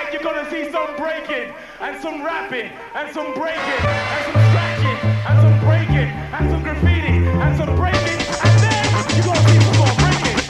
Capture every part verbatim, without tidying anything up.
you're gonna see some breaking, and some rapping, and some breaking, and some scratching, and some breaking, and some graffiti, and some breaking, and then you're gonna see some more breaking.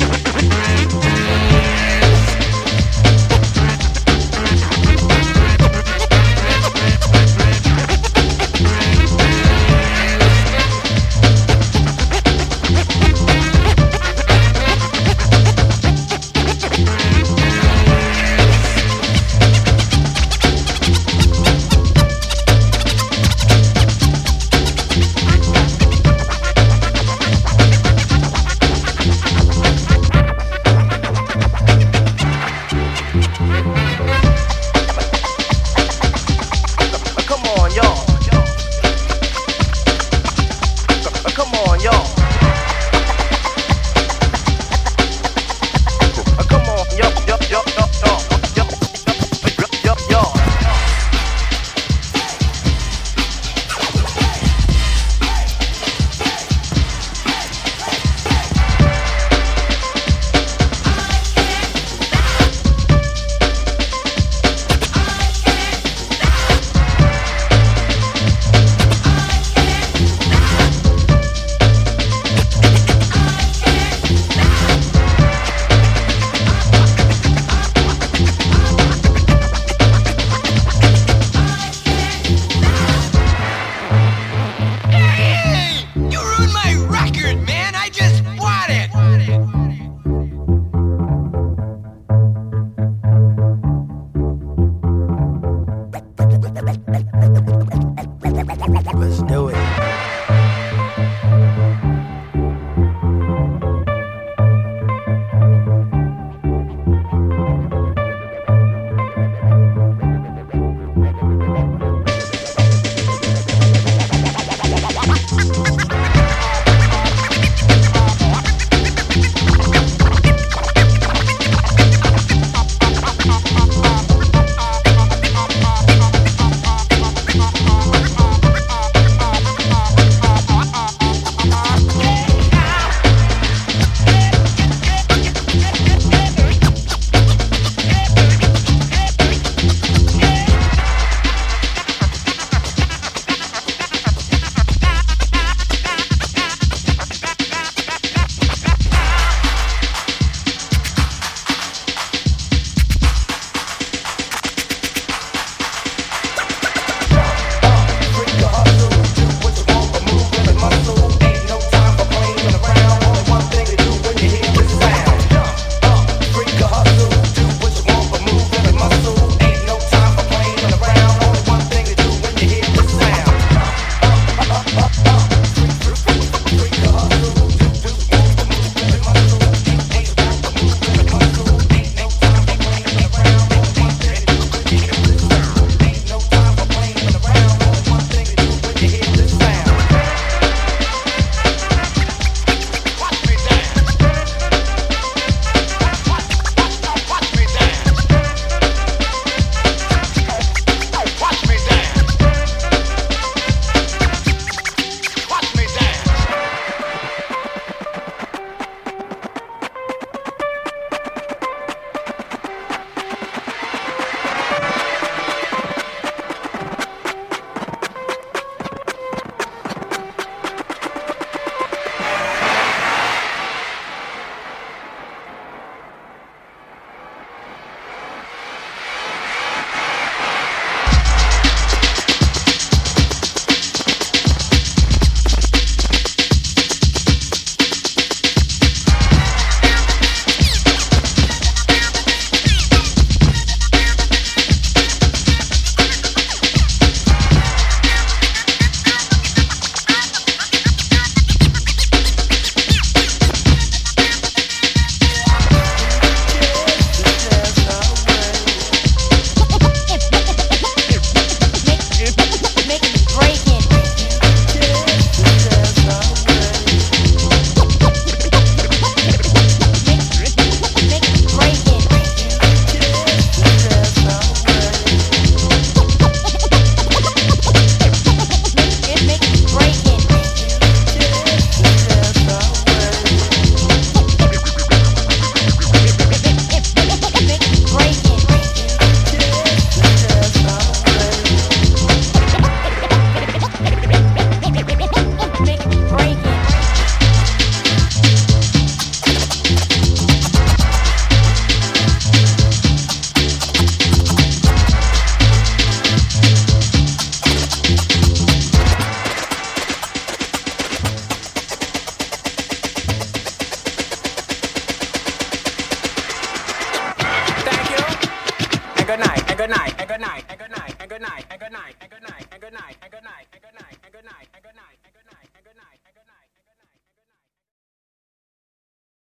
good night, and good night, and good night, and good night, and good night, and good night, and good night, and good night, and good night, and good night, and good night.